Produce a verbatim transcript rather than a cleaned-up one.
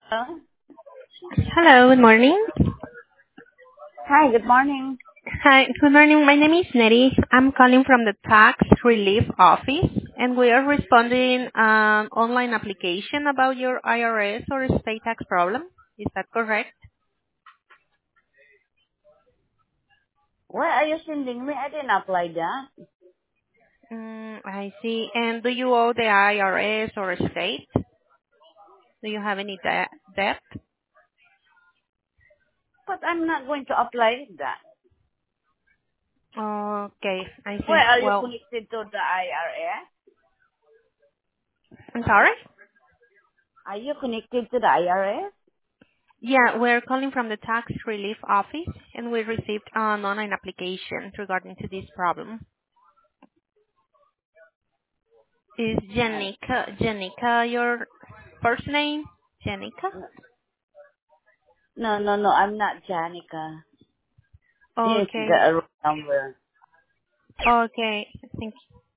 Hello? Hello, good morning. Hi, good morning. Hi, good morning. My name is Neri. I'm calling from the Tax Relief Office, and we are responding an online application about your I R S or state tax problem. Is that correct? Why are you sending me? I didn't apply that. Mm, I see. And do you owe the I R S or state? Do you have any de- debt? But I'm not going to apply that. Okay, I Why see. are you Well, connected to the I R S? I'm sorry? Are you connected to the I R S? Yeah, we're calling from the Tax Relief Office, and we received an online application regarding to this problem. Is Uh, Janica Janica your first name? Janica? no, no, no, I'm not Janica. This is Okay. the wrong number. Okay. Thank you.